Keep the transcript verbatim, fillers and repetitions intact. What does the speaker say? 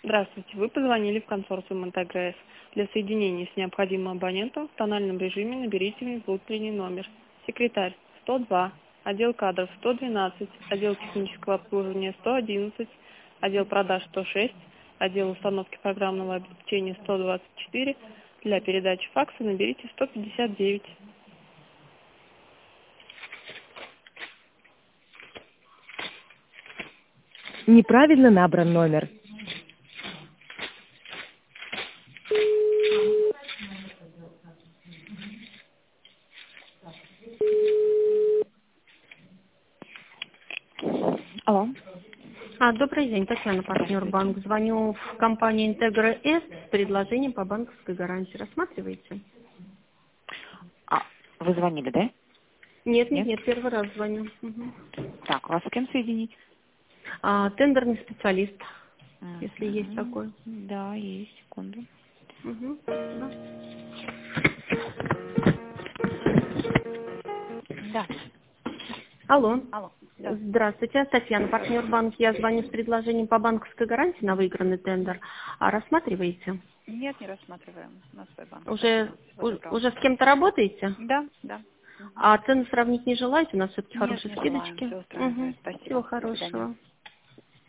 Здравствуйте, вы позвонили в консорциум «Интегрес». Для соединения с необходимым абонентом в тональном режиме наберите внутренний номер. Секретарь сто два, отдел кадров сто двенадцать, отдел технического обслуживания сто одиннадцать, отдел продаж сто шесть, отдел установки программного обеспечения сто двадцать четыре. Для передачи факса наберите сто пятьдесят девять. Неправильно набран номер. Алло. А, добрый день, Татьяна, партнер банк. Звоню в компанию Интегра С с предложением по банковской гарантии. Рассматриваете? А, вы звонили, да? Нет, нет, Нет? нет, первый раз звоню. Мгм. Так, вас с кем соединить? А, тендерный специалист, если есть Мгм. такой. Да, есть, секунду. Мгм. Да. Да. Алло. Алло. Да. Здравствуйте, Татьяна, партнер банк. Я звоню с предложением по банковской гарантии на выигранный тендер. А рассматриваете? Нет, не рассматриваем на свой банк. Уже, Спасибо. Всего у- доброго. уже с кем-то работаете? Да, да. Мгм. А цены сравнить не желаете? У нас все-таки Нет, хорошие не желаем. скидочки. Все устраивает. Угу. Всего Спасибо. До свидания. хорошего.